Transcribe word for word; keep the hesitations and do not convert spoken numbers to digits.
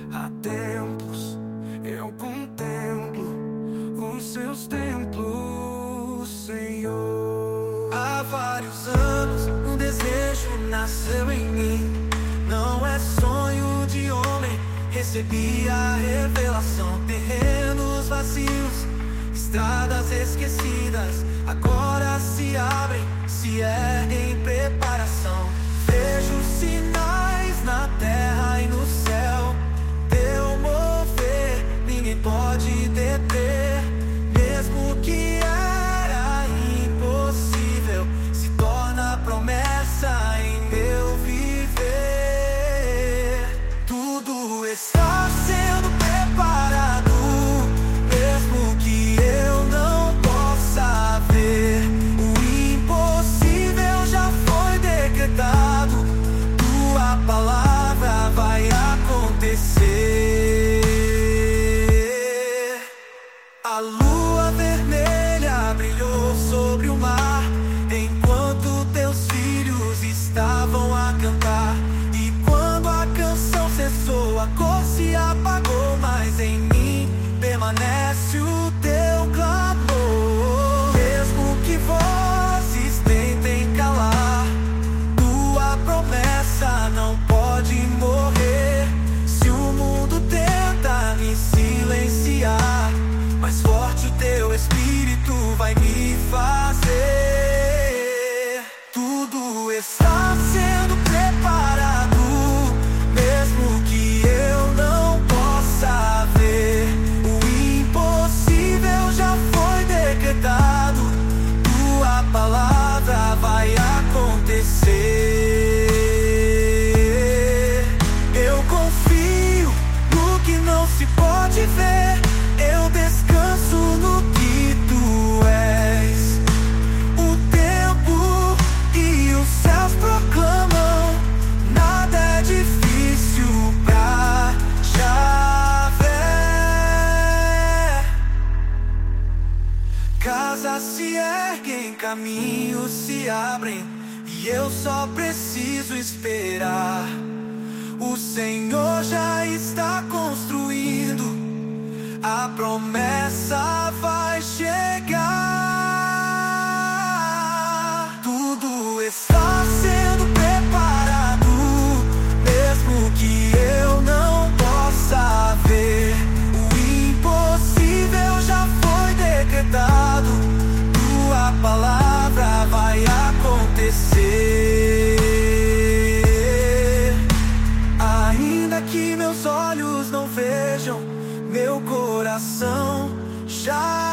Há tempos eu contemplo os seus templos, Senhor. Há vários anos um desejo nasceu em mim. Não é sonho de homem, recebi a revelação. Terrenos vazios, estradas esquecidas, agora se abrem, se erguem em preparação. Vejo sinais na terra e no céu, teu mover ninguém pode deter. Mesmo que era impossível, se torna promessa em meu viver. Tudo está sendo preparado, mesmo que eu não possa ver. O impossível já foi decretado, tua palavra vai acontecer. A lua vermelha brilhou sobre o mar, enquanto teus filhos estavam a cantar. E quando a canção cessou, a cor se apagou, mas em mim permanece o teu clamor. Mesmo que vozes tentem calar, tua promessa não pode morrer. Se o mundo tenta me silenciar, mais forte o teu espírito vai me fazer. Tudo está sendo preparado, mesmo que eu não possa ver. O impossível já foi decretado, tua palavra vai acontecer. Eu confio no que não se pode ver, eu descanso no que tu és. O tempo e os céus proclamam, nada é difícil pra Javé. Casas se erguem, caminhos se abrem, e eu só preciso esperar. O Senhor já está construindo, a promessa vai chegar. Tudo está sendo preparado, mesmo que eu não possa ver. O impossível já foi decretado, tua palavra vai acontecer. Ainda que meus olhos não vejam, meu coração já